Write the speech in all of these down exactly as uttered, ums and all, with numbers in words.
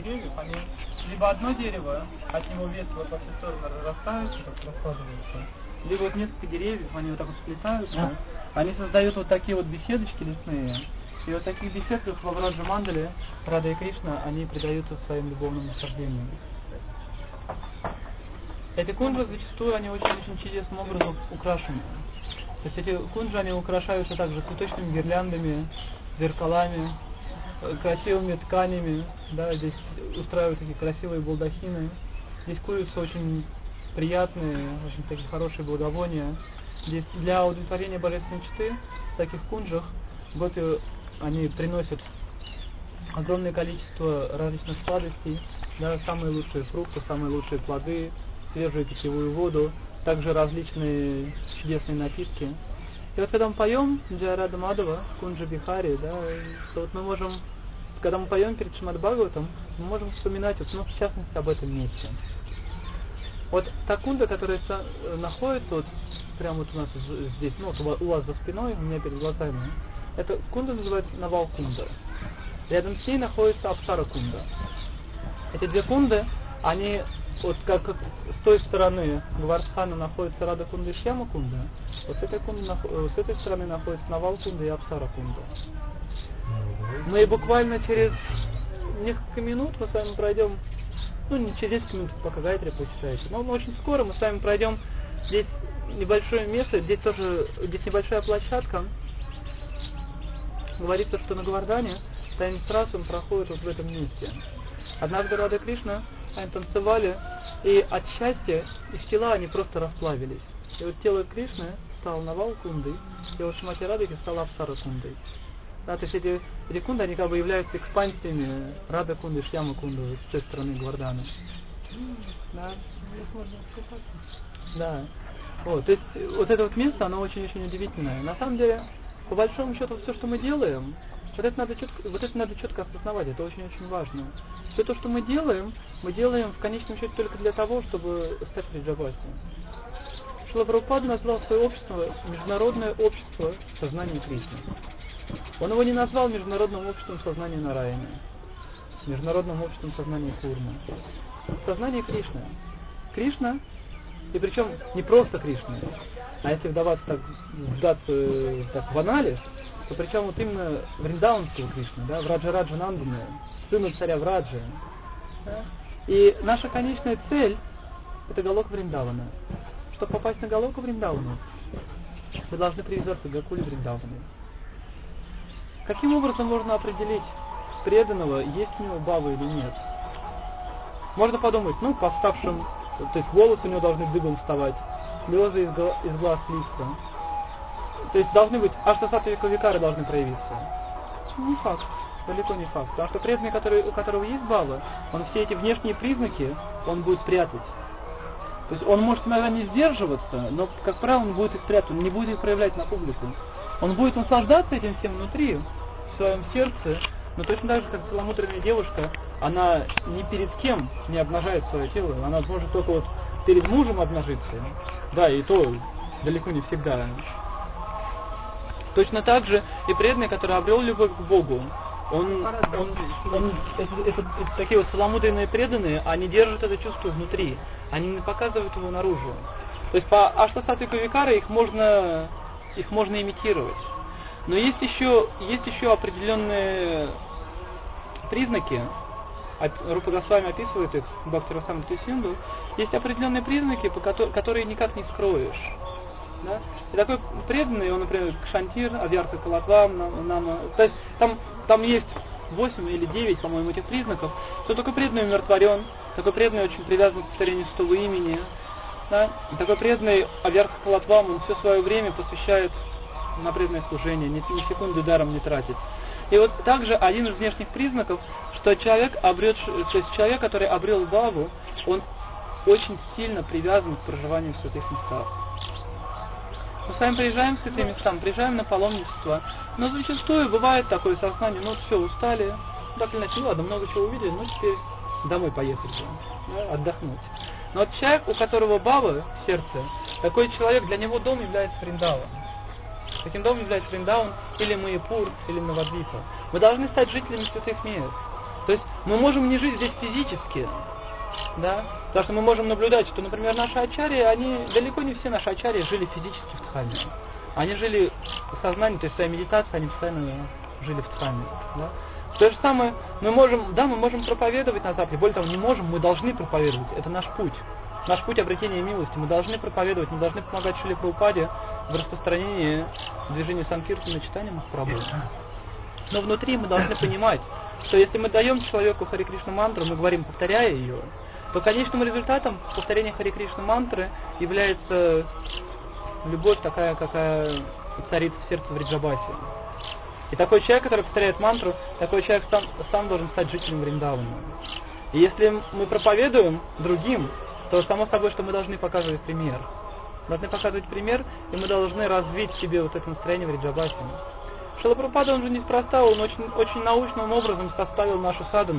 деревьев, они либо одно дерево, от него ветви вот во все стороны разрастаются, так раскладываются, либо вот несколько деревьев, они вот так вот сплетаются, они создают вот такие вот беседочки лесные, и вот таких беседках во Враджа Мандале Рада и Кришна, они предаются своим любовным наслаждениям. Эти кунджи зачастую, они очень-очень чудесным образом украшены. То есть эти кунджи, они украшаются также цветочными гирляндами, зеркалами, красивыми тканями, да, здесь устраивают такие красивые балдахины, здесь куются очень приятные, очень такие хорошие благовония. Здесь для удовлетворения божественной читы в таких кунджах гопи, они приносят огромное количество различных сладостей, да, самые лучшие фрукты, самые лучшие плоды, свежую питьевую воду, также различные чудесные напитки. И вот когда мы поем Джая Рада Мадхава, Кунджа Бихари, да, то вот мы можем, когда мы поем перед Шримад Бхагаватом, мы можем вспоминать, вот, ну, в частности, об этом месте. Вот та кунда, которая находится вот прямо вот у нас здесь, ну, вот у вас за спиной, у меня перед глазами, эта кунда называется Навал Кунда. Рядом с ней находится Апсара Кунда. Эти две кунды, они вот как, как с той стороны Гвардхана находится Рада Кунда и Шьяма Кунда, вот с этой, кунды, с этой стороны находится Навал Кунда и Апсара Кунда. Мы буквально через несколько минут мы с вами пройдем, ну не через десять минут, пока Гайатри прочитаете, но очень скоро мы с вами пройдем здесь небольшое место, здесь тоже, здесь небольшая площадка. Говорится, что на Говардхане Таинстрасум проходит вот в этом месте. Однажды Рада и Кришна, они танцевали, и от счастья их тела они просто расплавились. И вот тело Кришны стало Навал Кундой, и вот Шримати Радхи стала Апсара Кундой. Да, то есть эти, эти кунды, они как бы являются экспансиями Рада Кунды и Шьяма Кунды с той стороны Гвардхана. Да. Да. Вот, то есть вот это вот место, оно очень-очень удивительное. На самом деле, по большому счету, все, что мы делаем, вот это надо четко, вот это надо четко осознавать, это очень-очень важно. Все то, что мы делаем, мы делаем в конечном счете только для того, чтобы стать Вриджаваси. Шрила Прабхупада назвал свое общество Международное общество сознания Кришны. Он его не назвал Международным обществом сознания Нараяны, Международным обществом сознания Курмы. Сознание Кришны. Кришна, и причем не просто Кришна, а если вдаваться так, вдаться так в анализ, то причем вот именно Вриндаванского Кришны, да, Враджа-Раджа Нандана, сына царя Враджа. Да? И наша конечная цель — это Галока Вриндавана. Чтобы попасть на Галоку Вриндавану, мы должны привязаться к Гакуле Вриндаване. Каким образом можно определить преданного, есть у него бава или нет? Можно подумать, ну, по вставшим, то есть волосы у него должны дыбом вставать, слезы из, гла- из глаз литься. То есть должны быть, аж сатвика викары должны проявиться. Не факт, далеко не факт. Потому что преданный, который, у которого есть бава, он все эти внешние признаки, он будет прятать. То есть он может иногда не сдерживаться, но, как правило, он будет их прятать, он не будет их проявлять на публику. Он будет наслаждаться этим всем внутри, в своем сердце, но точно так же, как целомудренная девушка, она ни перед кем не обнажает свое тело, она может только вот перед мужем обнажиться, да, и то далеко не всегда. Точно так же и преданный, который обрел любовь к Богу, он, он, он это, это, это, такие вот целомудренные преданные, они держат это чувство внутри, они не показывают его наружу. То есть по Аштасатвика Викара их можно, их можно имитировать. Но есть еще, есть еще определенные признаки, Рупа Госвами описывает их, Бхакти Расамрita Синду, есть определенные признаки, по ко- которые никак не скроешь. Да? И такой преданный, он, например, Кшантир, Авьярка Калатвам, Нама, то есть там, там есть восемь или девять, по-моему, этих признаков, что такой преданный умиротворен, такой преданный очень привязан к повторению святого имени, да? Такой преданный Авьярка Калатвам, он все свое время посвящает на преданное служение, ни, ни секунды даром не тратит. И вот также один из внешних признаков, что человек обрет, то есть человек, который обрел баву, он очень сильно привязан к проживанию в святых местах. Мы с вами приезжаем в святые места, мы приезжаем на паломничество, но зачастую бывает такое сознание, ну все, устали, так или иначе, ну ладно, много чего увидели, ну теперь домой поехать, да, отдохнуть. Но вот человек, у которого бава в сердце, такой человек, для него дом является Вриндаван. Таким домом является Вриндаван или Майяпур, или Навадвипа. Мы должны стать жителями святых мест. То есть мы можем не жить здесь физически, да, потому что мы можем наблюдать, что, например, наши ачарьи, они, далеко не все наши ачарьи жили физически в дхаме. Они жили в сознании, то есть в своей медитации, они постоянно жили в дхаме, да. То же самое, мы можем, да, мы можем проповедовать на Западе, более того, не можем, мы должны проповедовать, это наш путь. Наш путь обретения милости. Мы должны проповедовать, мы должны помогать Шриле Прабхупаде в распространении движения Санкиртана, читания Махапрабху. Но внутри мы должны понимать, что если мы даем человеку Харе Кришна мантру, мы говорим, повторяя ее, то конечным результатом повторения Харе Кришна мантры является любовь такая, какая царит в сердце Вриджабаси. И такой человек, который повторяет мантру, такой человек сам, сам должен стать жителем Вриндавана. И если мы проповедуем другим, то само собой, что мы должны показывать пример. Должны показывать пример, и мы должны развить в себе вот это настроение Вриджабаси. Шрила Прабхупада, он же неспроста, он очень, очень научным образом составил нашу садхану.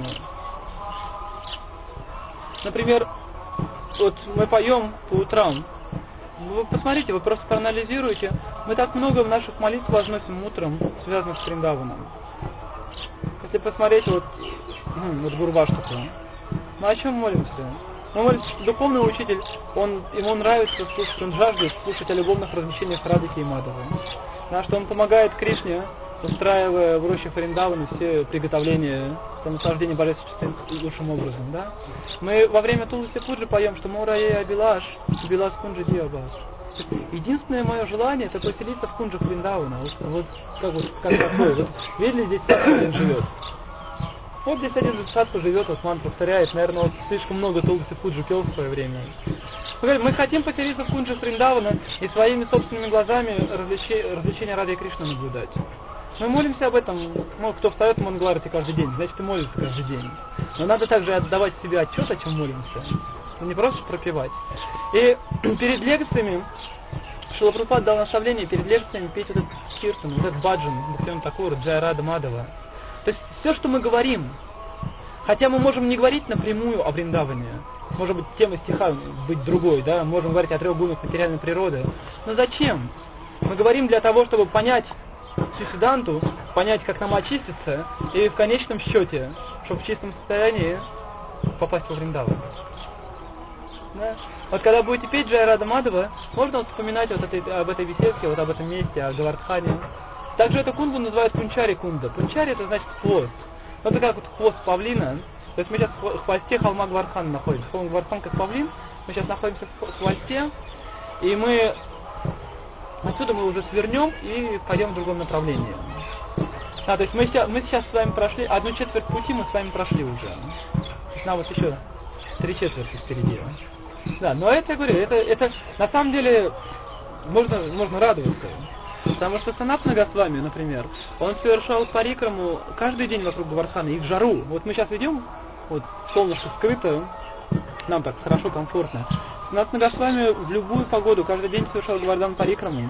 Например, вот мы поем по утрам. Вы посмотрите, вы просто проанализируйте. Мы так много в наших молитв возносим утром, связанных с Вриндаваном. Если посмотреть вот, вот Гурваштаку, мы о чем молимся? Мы молимся, что духовный учитель, он, ему нравится слушать, он жаждет слушать о любовных развлечениях Радхи и Мадхавы. Да, что он помогает Кришне, устраивая в рощах Вриндавана все приготовления для наслаждения божественным лучшим образом. Да? Мы во время Туласи Пуджи поем, что Мурае Абилаш, Билас Кунджи Диабаш. Единственное мое желание — это поселиться в кунджах Вриндавана. Вот, вот как вот как такое. Вот, видели, здесь садху один живет. Вот здесь один же садху живет, вот мантру повторяет. Наверное, вот слишком много Туласи Пуджи пел в свое время. Мы хотим поселиться в кунджах Вриндавана и своими собственными глазами развлечения, развлечения Радхи Кришны наблюдать. Мы молимся об этом, ну, кто встает в Мангаларати каждый день, значит и молится каждый день. Но надо также отдавать себе отчет, о чем молимся, не просто пропевать. И перед лекциями Шрила Прабхупада дал наставление перед лекциями петь вот этот киртан, вот этот баджан, Бхактивинода Такура, Джая Рада Мадхава. То есть все, что мы говорим, хотя мы можем не говорить напрямую о Вриндаване, может быть, тема стиха быть другой, да, можем говорить о трех гунах материальной природы. Но зачем? Мы говорим для того, чтобы понять всю Сиддханту, понять, как нам очиститься, и в конечном счете, чтобы в чистом состоянии попасть во Вриндаван. Да? Вот когда будете петь Джая Рада Мадхава, можно вот вспоминать вот этой, об этой беседке, вот об этом месте, о Гавардхане. Также эту кунду называют Пунчари кунда. Пунчари — это значит хвост. Вот это как вот хвост павлина. То есть мы сейчас в хвосте холма Гавардхана находимся. Холм Гавардхан как павлин. Мы сейчас находимся в хвосте. И мы отсюда мы уже свернем и пойдем в другом направлении. А, то есть мы сейчас, мы сейчас с вами прошли, одну четверть пути мы с вами прошли уже. То есть нам вот еще три четверти впереди. Да, но это, я говорю, это, это на самом деле можно, можно радоваться. Потому что Санатана Госвами, например, он совершал парикраму каждый день вокруг Гавардхана и в жару. Вот мы сейчас идем, вот солнышко скрыто, нам так хорошо, комфортно. Санатана Госвами в любую погоду каждый день совершал Гавардхан парикраму.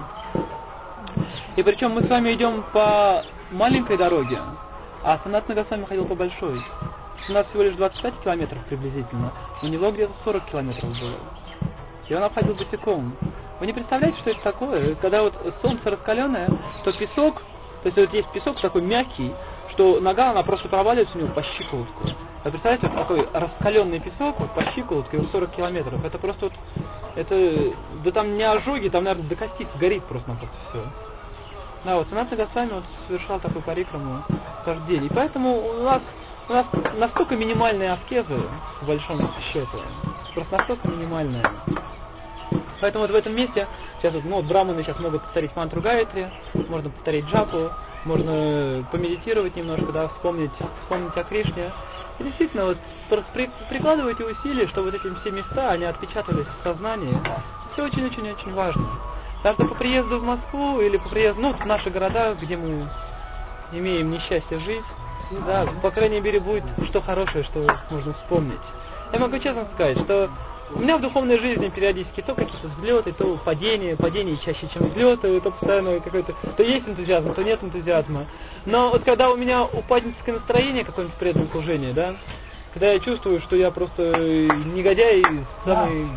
И причем мы с вами идем по маленькой дороге, а Санатана Госвами ходил по большой. У нас всего лишь двадцать пять километров приблизительно, у него где-то сорок километров было. И он обходил босиком. Вы не представляете, что это такое? Когда вот солнце раскаленное, то песок, то есть вот есть песок такой мягкий, что нога, она просто проваливается у него по щиколотку. Вы представляете, вот такой раскаленный песок, вот по щиколотку, и вот сорок километров. Это просто вот, это, да там не ожоги, там, наверное, до костиц горит просто-напросто все. Да, вот Санатана Госвами вот совершал такую парикраму каждый день. И поэтому у нас, у нас настолько минимальные аскезы, в большом счете, просто настолько минимальные. Поэтому вот в этом месте, сейчас вот, ну, вот браманы сейчас могут повторить мантру Гаятри, можно повторить джапу, можно помедитировать немножко, да, вспомнить, вспомнить о Кришне. И действительно, вот при, прикладывайте усилия, чтобы вот эти все места, они отпечатались в сознании. Все очень-очень-очень важно. Так что по приезду в Москву или по приезду, ну, в наши города, где мы имеем несчастье жить, да, по крайней мере, будет что хорошее, что можно вспомнить. Я могу честно сказать, что у меня в духовной жизни периодически то какие-то взлеты, то падения, падения чаще, чем взлеты, то постоянно какой-то, то есть энтузиазм, то нет энтузиазма. Но вот когда у меня упадническое настроение, какое-нибудь предслужение, да, когда я чувствую, что я просто негодяй, самый,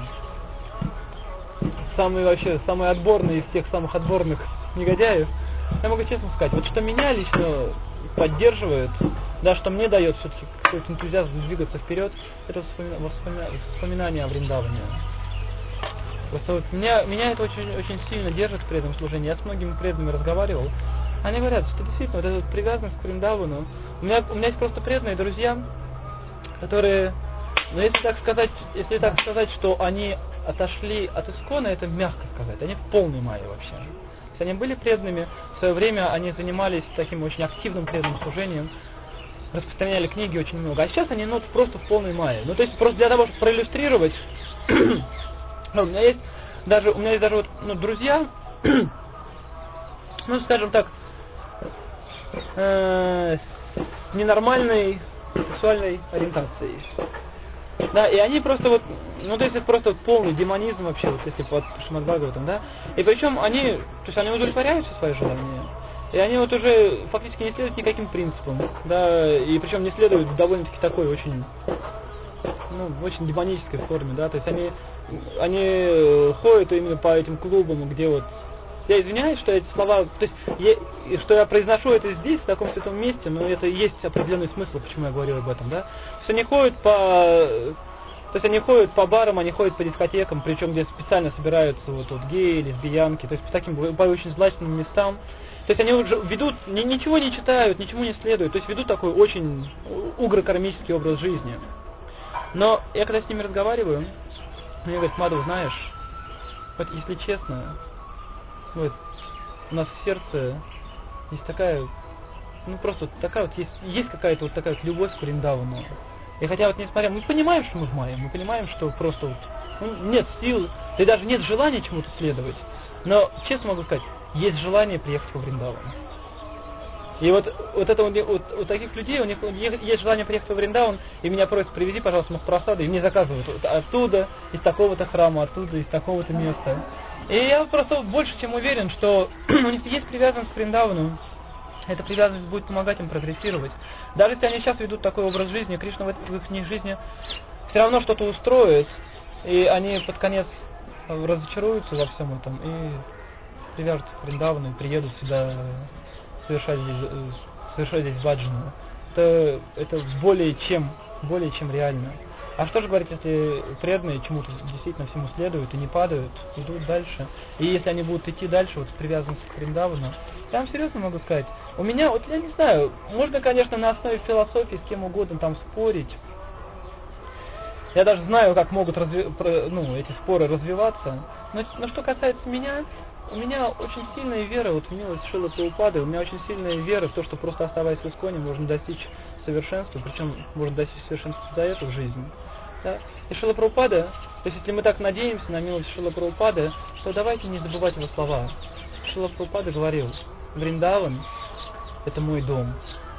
самый вообще, самый отборный из тех самых отборных негодяев, я могу честно сказать, вот что меня лично поддерживает, да, что мне дает все-таки какой-то энтузиазм двигаться вперед, это воспоминание, воспоминание о Вриндаване. Просто вот меня, меня это очень, очень сильно держит в преданном служении. Я с многими преданными разговаривал. Они говорят, что действительно вот эта привязанность к Вриндавану. У меня, у меня есть просто преданные друзья, которые, ну если так сказать, если так сказать, что они отошли от Искона, это мягко сказать. Они в полной майе вообще. Если они были преданными, в свое время они занимались таким очень активным преданным служением, распространяли книги очень много. А сейчас они ну, просто в полной майе. Ну то есть просто для того, чтобы проиллюстрировать. Ну, у меня есть даже, у меня есть даже вот, ну, друзья, ну, скажем так, э, с ненормальной сексуальной ориентацией. Да, и они просто вот, ну, то есть это просто вот полный демонизм вообще, вот если под Шримад Бхагаватам, да. И причем они, то есть они удовлетворяют все свои желания. И они вот уже фактически не следуют никаким принципам, да, и причем не следуют довольно-таки такой очень, ну, в очень демонической форме, да, то есть они, они ходят именно по этим клубам, где вот, я извиняюсь, что эти слова, то есть, я, что я произношу это здесь, в таком святом месте, но это и есть определенный смысл, почему я говорю об этом, да, то есть они ходят по, то есть они ходят по барам, они ходят по дискотекам, причем где специально собираются вот, вот геи, лесбиянки, то есть по таким, по очень злачным местам. То есть они уже ведут, ни, ничего не читают, ничему не следуют, то есть ведут такой очень угрокармический образ жизни. Но я когда с ними разговариваю, мне говорят, Мадхав, знаешь, вот если честно, вот у нас в сердце есть такая, ну просто вот такая вот, есть, есть какая-то вот такая вот любовь к Вриндавану. И хотя вот несмотря, мы понимаем, что мы в майе, мы понимаем, что просто вот ну, нет сил, да и даже нет желания чему-то следовать, но честно могу сказать, есть желание приехать во Вриндаван. И вот, вот это вот, вот, у таких людей, у них есть желание приехать во Вриндаван, и меня просят, привези, пожалуйста, Махапрасаду, и мне заказывают вот, оттуда, из такого-то храма, оттуда, из такого-то места. И я просто больше чем уверен, что у них есть привязанность к Вриндавану, эта привязанность будет помогать им прогрессировать. Даже если они сейчас ведут такой образ жизни, Кришна в, это, в их жизни все равно что-то устроит, и они под конец разочаруются во всем этом, и привяжутся к Вриндавану, и приедут сюда совершать здесь, совершать здесь баджану. Это, это более чем, более чем реально. А что же говорить, если преданные чему-то действительно всему следуют и не падают, идут дальше. И если они будут идти дальше, вот с привязанностью к Вриндавану, я вам серьезно могу сказать, у меня, вот я не знаю, можно, конечно, на основе философии с кем угодно там спорить. Я даже знаю, как могут разви... ну, эти споры развиваться. Но, но что касается меня, у меня очень сильная вера вот в милость Шрилы Прабхупады, у меня очень сильная вера в то, что просто оставаясь в Исконе, можно достичь совершенства, причем можно достичь совершенства за эту жизнь. Да? И Шрила Прабхупада, то есть если мы так надеемся на милость Шрилы Прабхупады, то давайте не забывать его слова. Шрила Прабхупада говорил, Вриндаван – это мой дом.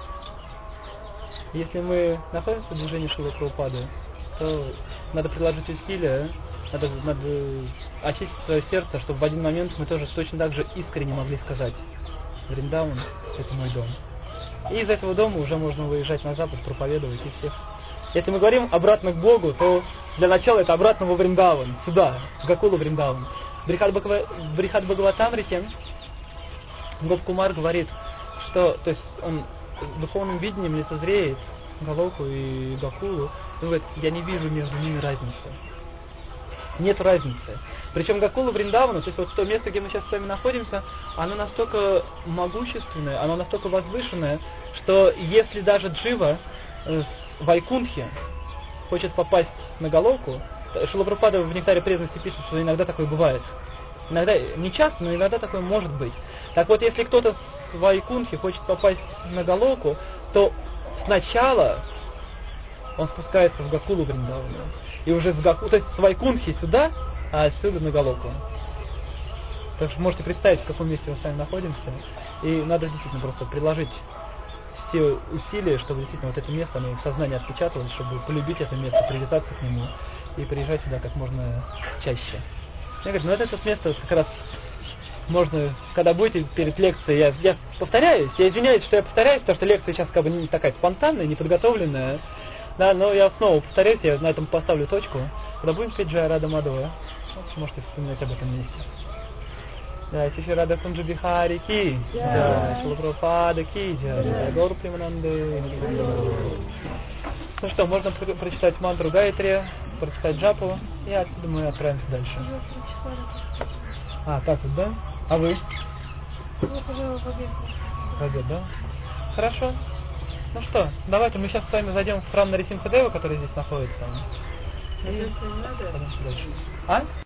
Если мы находимся в движении Шрилы Прабхупады, то надо приложить усилия, надо, надо очистить свое сердце, чтобы в один момент мы тоже точно так же искренне могли сказать, Вриндаван – это мой дом. И из этого дома уже можно выезжать на запад, проповедовать и всех. Если мы говорим обратно к Богу, то для начала это обратно во Вриндаван, сюда, в Гакулу Вриндаван. В Брихад Бхагаватамрите Гопкумар говорит, что то есть он духовным видением лицезреет Галоку и Гакулу, он говорит, я не вижу между ними разницы. Нет разницы. Причем Гакула Вриндавана, то есть вот то место, где мы сейчас с вами находимся, оно настолько могущественное, оно настолько возвышенное, что если даже Джива э, в Вайкунтхе хочет попасть на Галоку, Шрила Прабхупада в Нектаре преданности пишет, что иногда такое бывает. Иногда, не часто, но иногда такое может быть. Так вот, если кто-то в Вайкунтхе хочет попасть на Галоку, то сначала он спускается в Гакулу Вриндавана. И уже с Гаку, то есть с Вайкунтхи сюда, а отсюда на Галоку. Так что можете представить, в каком месте мы с вами находимся. И надо действительно просто приложить все усилия, чтобы действительно вот это место, оно в сознании отпечаталось, чтобы полюбить это место, привязаться к нему и приезжать сюда как можно чаще. Я говорю, ну вот это место как раз можно, когда будете перед лекцией, я, я повторяюсь, я извиняюсь, что я повторяюсь, потому что лекция сейчас как бы не такая спонтанная, неподготовленная. Да, но я снова повторяюсь, я на этом поставлю точку. Когда будем петь Джая Рада Мадхава, вот можете вспоминать об этом месте. Да, Шри Рада Кунджа Бихари ки, да, Шрила Прабхупада ки, да, Гаура Примананды. Ну что, можно про- прочитать мантру Гайатри, прочитать джапу, и отсюда мы отправимся дальше. А, так вот, да? А вы? В обед, да? Хорошо. Ну что, давайте мы сейчас с вами зайдем в храм Нарисимхадева, который здесь находится. И пойдем дальше. А?